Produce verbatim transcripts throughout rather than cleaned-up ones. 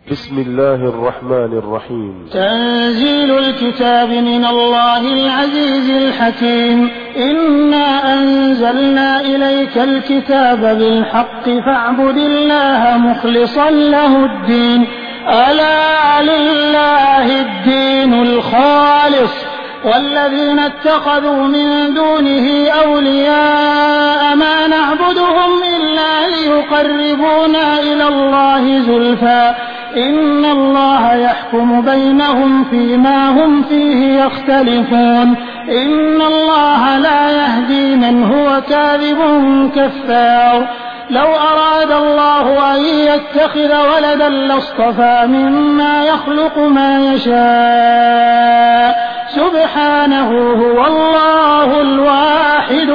بسم الله الرحمن الرحيم. تنزيل الكتاب من الله العزيز الحكيم. إنا أنزلنا إليك الكتاب بالحق فاعبد الله مخلصا له الدين. ألا لله الدين الخالص والذين اتخذوا من دونه أولياء ما نعبدهم إلا ليقربونا إلى الله زلفى إن الله يحكم بينهم فيما هم فيه يختلفون. إن الله لا يهدي من هو كاذب كفار. لو أراد الله أن يتخذ ولدا لاصطفى مما يخلق ما يشاء سبحانه هو الله الواحد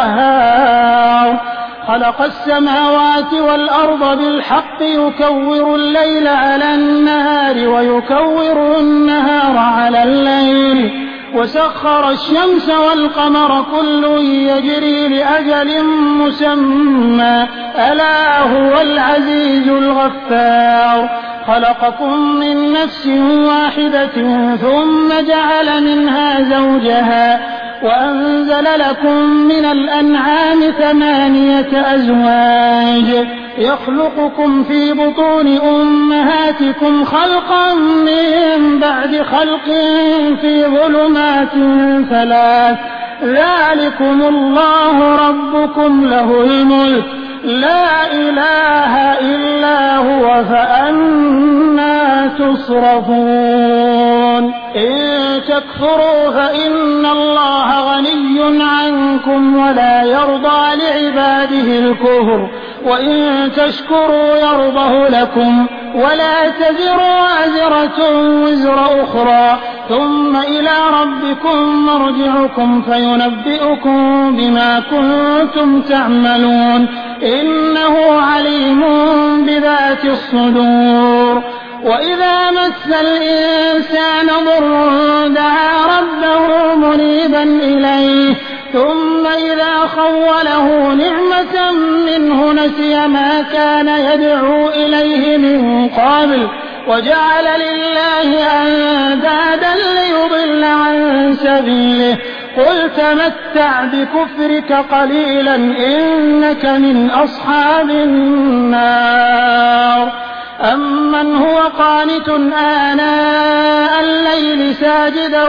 القهار. خلق السماوات والأرض بالحق يكور الليل على النهار ويكور النهار على الليل وسخر الشمس والقمر كل يجري لأجل مسمى ألا هو العزيز الغفار. خلقكم من نفس واحدة ثم جعل منها زوجها وأنزل لكم من الأنعام ثمانية أزواج يخلقكم في بطون أمهاتكم خلقا من بعد خلق في ظلمات ثلاث ذلكم الله ربكم له الملك لا إله إلا هو فأنى تصرفون. إن تكفروا فإن الله غني عنكم ولا يرضى لعباده الكفر وإن تشكروا يرضه لكم ولا تزر وازرة وزر أخرى ثم إلى ربكم مرجعكم فينبئكم بما كنتم تعملون إنه عليم بذات الصدور. وإذا مس الإنسان ضر دعا ربه منيبا إليه ثم إذا خوله نعمة منه نسي ما كان يدعو إليه من قبل وجعل لله أندادا ليضل عن سبيله قل تمتع بكفرك قليلا إنك من أصحاب النار. أمن هو قانت آناء الليل ساجدا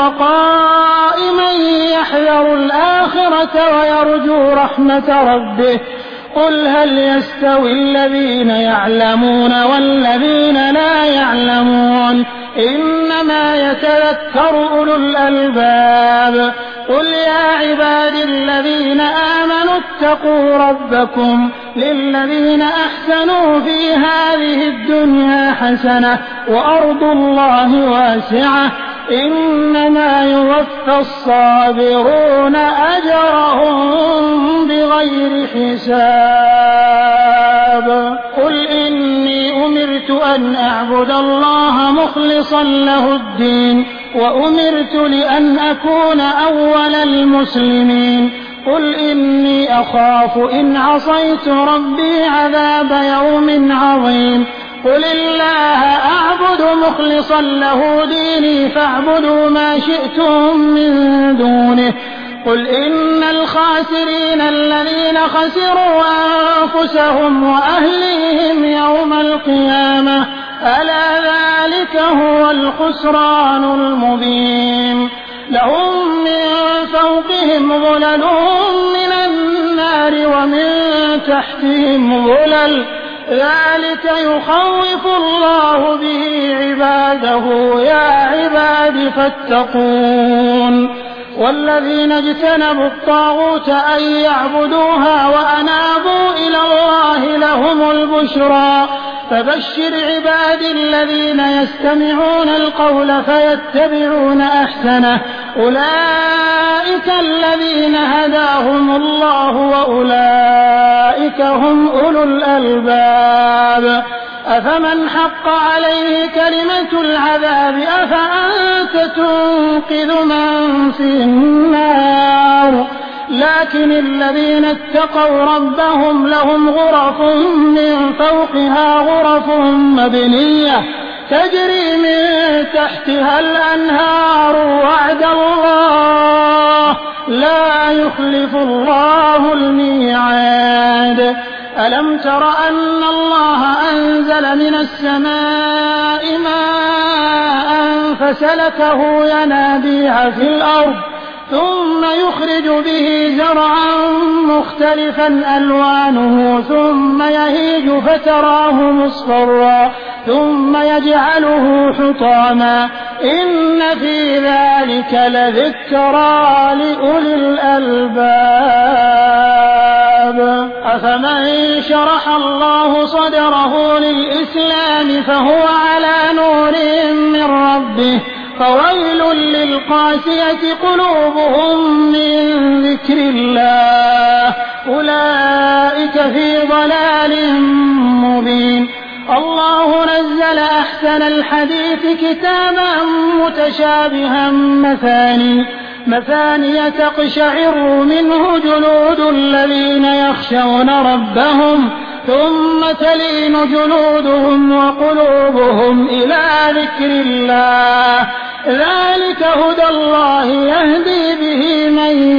وقائما يحذر الآخرة ويرجو رحمة ربه قل هل يستوي الذين يعلمون والذين لا يعلمون إنما يتذكر أولو الألباب. قل يا عبادي الذين آمنوا اتقوا ربكم للذين أحسنوا في هذه الدنيا حسنة وأرض الله واسعة إنما يوفى الصابرون أجرهم بغير حساب. قل إني أمرت أن أعبد الله مخلصا له الدين وأمرت لأن أكون أول المسلمين. قل إني أخاف إن عصيت ربي عذاب يوم عظيم. قل الله أعبد مخلصا له ديني فاعبدوا ما شئتم من دونه. قل إن الخاسرين الذين خسروا أنفسهم وأهليهم يوم القيامة ألا ذلك هو الخسران المبين. لهم من فوقهم ظلل من النار ومن تحتهم ظلل ذلك يخوف الله به عباده يا عباد فاتقون. والذين اجتنبوا الطاغوت أن يعبدوها وأنابوا إلى الله لهم البشرى فبشر عبادي الذين يستمعون القول فيتبعون أحسنه أولئك الذين هداهم الله وأولئك هم أولو الألباب. أفمن حق عليه كلمة العذاب أفأنت تنقذ من في النار لكن الذين اتقوا ربهم لهم غرف من فوقها غرف مبنية تجري من تحتها الأنهار وعد الله لا يخلف الله الميعاد. ألم تر أن الله أنزل من السماء ماء فسلكه ينابيع في الأرض ثم يخرج به زرعا مختلفا ألوانه ثم يهيج فتراه مصفرا ثم يجعله حطاما إن في ذلك لذكرى لأولي الألباب. أفمن شرح الله صدره للإسلام فهو على نور من ربه فويل للقاسية قلوبهم من ذكر الله أولئك في ضلال مبين. الله نزل أحسن الحديث كتابا متشابها مثاني مثانية تقشعر منه جلود الذين يخشون ربهم ثم تلين جلودهم وقلوبهم إلى ذكر الله ذلك هدى الله يهدي به من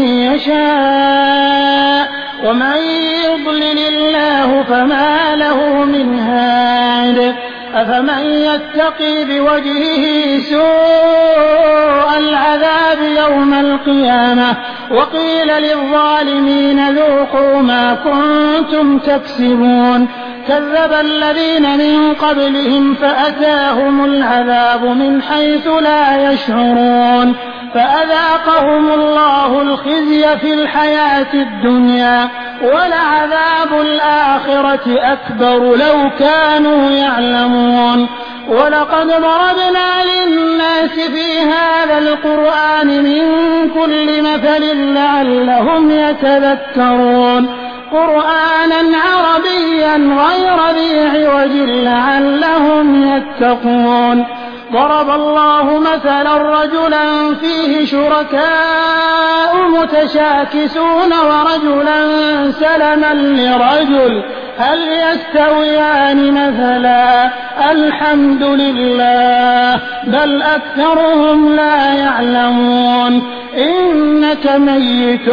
يشاء ومن يضلل الله فما له من هاد. أفمن يتقي بوجهه سوء العذاب يوم القيامة وقيل للظالمين ذوقوا ما كنتم تكسبون كذب الذين من قبلهم فأتاهم العذاب من حيث لا يشعرون فأذاقهم الله الخزي في الحياة الدنيا ولعذاب الآخرة أكبر لو كانوا يعلمون. ولقد ضربنا للناس في هذا القرآن من كل مثل لعلهم يتذكرون قرآنا عربيا غير ذي عوج لعلهم يتقون. ضرب الله مثلا رجلا فيه شركاء متشاكسون ورجلا سلما لرجل هل يستويان مثلا الحمد لله بل أكثرهم لا يعلمون إنك ميت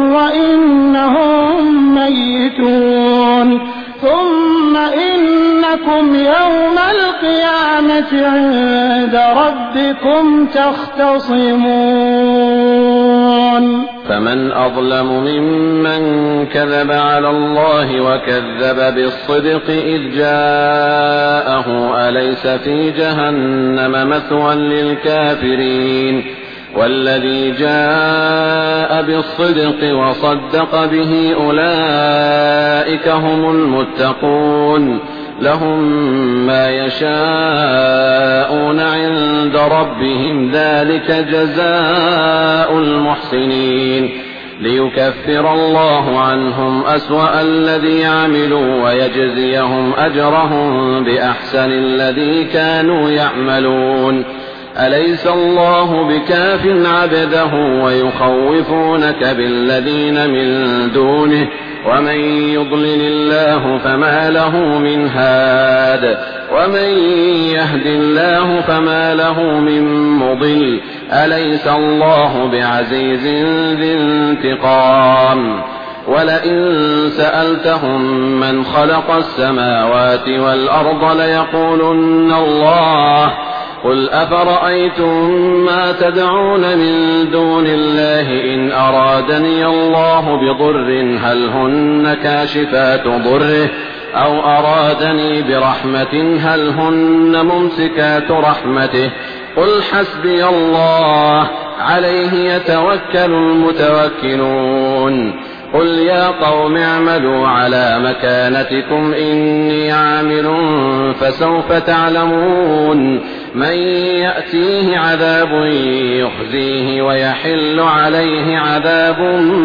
وإنهم ميتون ثم إنكم يوم القيامة عند ربكم تختصمون. فمن أظلم ممن كذب على الله وكذب بالصدق إذ جاءه أليس في جهنم مثوى للكافرين والذي جاء بالصدق وصدق به أولئك هم المتقون لهم ما يشاءون عند ربهم ذلك جزاء المحسنين ليكفر الله عنهم أسوأ الذي عملوا ويجزيهم أجرهم بأحسن الذي كانوا يعملون. أليس الله بكاف عبده ويخوفونك بالذين من دونه ومن يضلل الله فما له من هاد ومن يهد الله فما له من مضل أليس الله بعزيز ذي انتقام. ولئن سألتهم من خلق السماوات والأرض ليقولن الله قل أفرأيتم ما تدعون من دون الله إن أرادني الله بضر هل هن كاشفات ضره أو أرادني برحمة هل هن ممسكات رحمته قل حسبي الله عليه يتوكل المتوكلون. قل يا قوم اعملوا على مكانتكم إني عامل فسوف تعلمون من يأتيه عذاب يخزيه ويحل عليه عذاب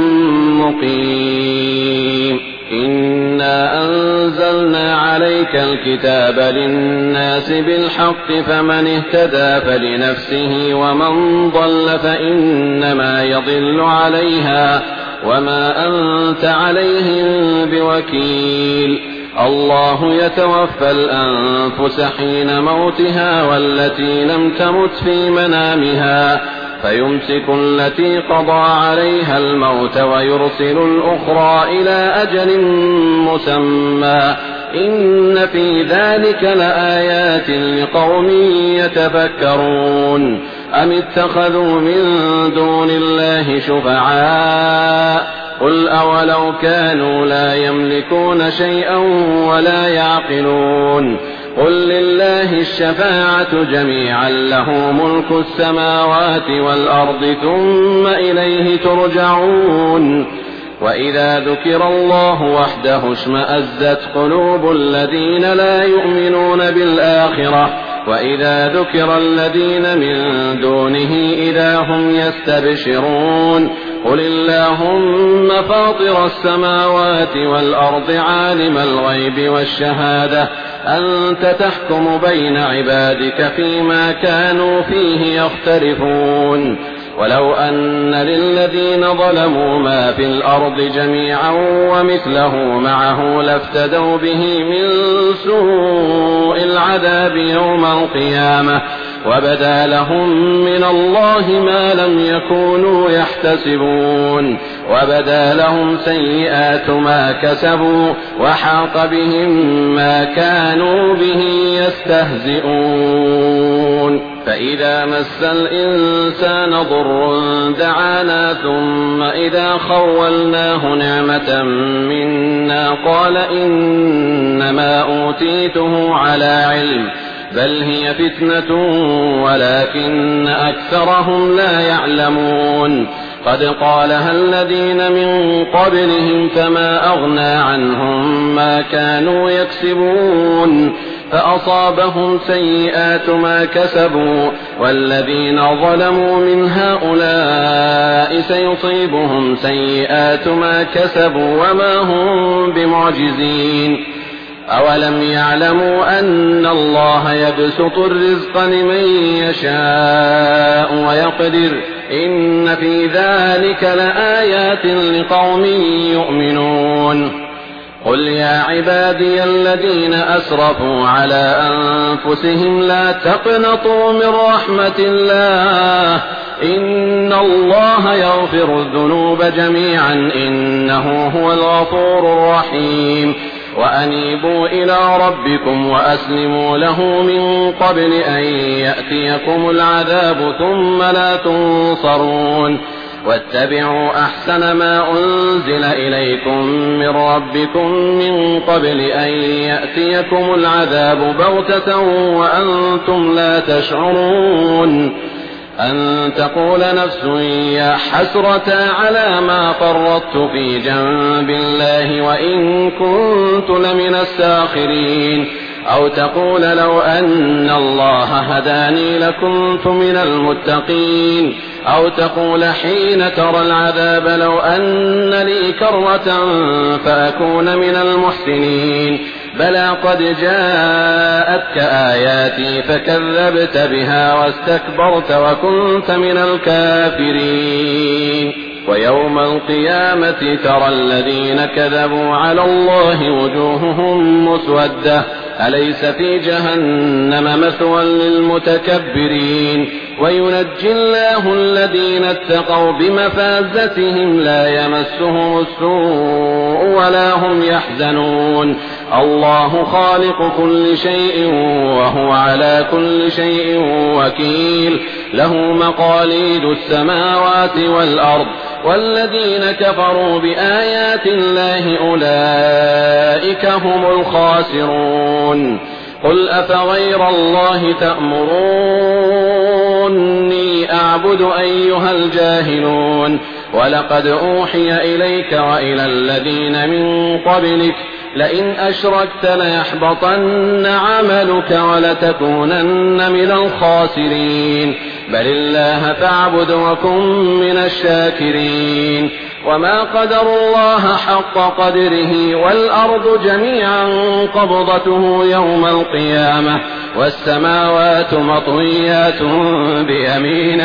مقيم. إنا أنزلنا عليك الكتاب للناس بالحق فمن اهتدى فلنفسه ومن ضل فإنما يضل عليها وما أنت عليهم بوكيل الله يتوفى الأنفس حين موتها والتي لم تمت في منامها فيمسك التي قضى عليها الموت ويرسل الأخرى إلى أجل مسمى إن في ذلك لآيات لقوم يتفكرون أم اتخذوا من دون الله شفعاء قل أولو كانوا لا يملكون شيئا ولا يعقلون قل لله الشفاعة جميعا له ملك السماوات والأرض ثم إليه ترجعون وإذا ذكر الله وحده اشمأزت قلوب الذين لا يؤمنون بالآخرة وإذا ذكر الذين من دونه إذا هم يستبشرون قل اللهم فاطر السماوات والأرض عالم الغيب والشهادة أنت تحكم بين عبادك فيما كانوا فيه يختلفون ولو أن للذين ظلموا ما في الأرض جميعا ومثله معه لافتدوا به من سوء العذاب يوم القيامة وبدا لهم من الله ما لم يكونوا يحتسبون وبدا لهم سيئات ما كسبوا وحاق بهم ما كانوا به يستهزئون فإذا مس الإنسان ضر دعانا ثم إذا خولناه نعمة منا قال إنما أوتيته على علم بل هي فتنة ولكن أكثرهم لا يعلمون قد قالها الذين من قبلهم فما أغنى عنهم ما كانوا يكسبون فأصابهم سيئات ما كسبوا والذين ظلموا من هؤلاء سيصيبهم سيئات ما كسبوا وما هم بمعجزين أولم يعلموا أن الله يبسط الرزق لمن يشاء ويقدر إن في ذلك لآيات لقوم يؤمنون قل يا عبادي الذين أسرفوا على أنفسهم لا تقنطوا من رحمة الله إن الله يغفر الذنوب جميعا إنه هو الغفور الرحيم وأنيبوا إلى ربكم وأسلموا له من قبل أن يأتيكم العذاب ثم لا تنصرون واتبعوا أحسن ما أنزل إليكم من ربكم من قبل أن يأتيكم العذاب بغتة وأنتم لا تشعرون أن تقول نفس يا حسرة على ما فرطت في جنب الله وإن كنت لمن الساخرين أو تقول لو أن الله هداني لكنت من المتقين أو تقول حين ترى العذاب لو أن لي كرة فأكون من المحسنين بلى قد جاءتك آياتي فكذبت بها واستكبرت وكنت من الكافرين ويوم القيامة ترى الذين كذبوا على الله وجوههم مسودة أليس في جهنم مثوى للمتكبرين وينجي الله الذين اتقوا بمفازتهم لا يمسهم السوء ولا هم يحزنون الله خالق كل شيء وهو على كل شيء وكيل له مقاليد السماوات والأرض والذين كفروا بآيات الله أولئك هم الخاسرون قل أفغير الله تأمروني أعبد أيها الجاهلون ولقد أوحي إليك وإلى الذين من قبلك لئن أشركت ليحبطن عملك ولتكونن من الخاسرين بل الله فاعبد وكن من الشاكرين وما قدر الله حق قدره والأرض جميعا قبضته يوم القيامة والسماوات مطويات بيمينه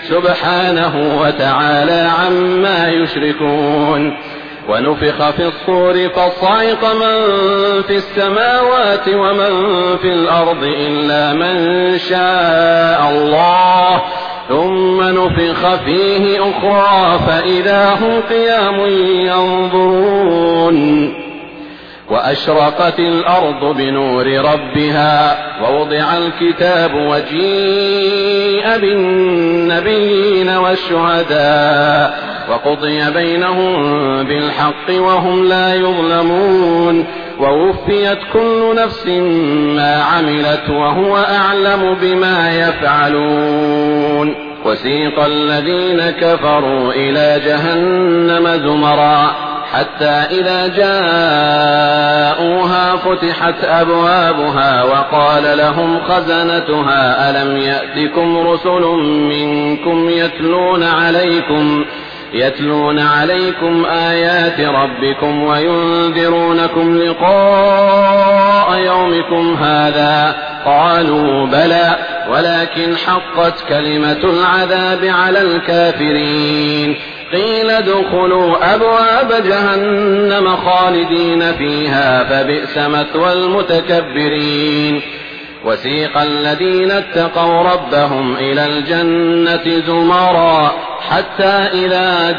سبحانه وتعالى عما يشركون. ونفخ في الصور فصعق من في السماوات ومن في الأرض إلا من شاء الله ثم نفخ فيه أخرى فإذا هم قيام ينظرون. وأشرقت الأرض بنور ربها ووضع الكتاب وجيء بالنبيين والشهداء وقضي بينهم بالحق وهم لا يظلمون. ووفيت كل نفس ما عملت وهو أعلم بما يفعلون. وسيق الذين كفروا إلى جهنم زمرا حتى إذا جاءوها فتحت أبوابها وقال لهم خزنتها ألم يأتكم رسل منكم يتلون عليكم يتلون عليكم آيات ربكم وينذرونكم لقاء يومكم هذا قالوا بلى ولكن حقت كلمة العذاب على الكافرين. قيل ادخلوا أبواب جهنم خالدين فيها فبئس مثوى المتكبرين. وسيق الذين اتقوا ربهم إلى الجنة زمرا حتى إذا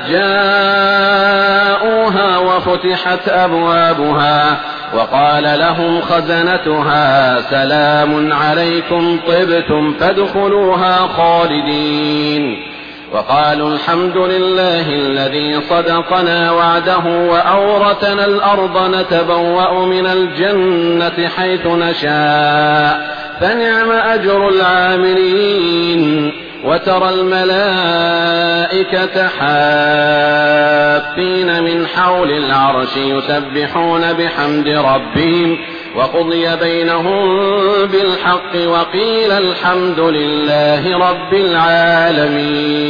جاءوها وفتحت أبوابها وقال لهم خزنتها سلام عليكم طبتم فادخلوها خالدين. وقالوا الحمد لله الذي صدقنا وعده وأورثنا الأرض نتبوأ من الجنة حيث نشاء فنعم أجر العاملين. وترى الملائكة حافين من حول العرش يسبحون بحمد ربهم وقضي بينهم بالحق وقيل الحمد لله رب العالمين.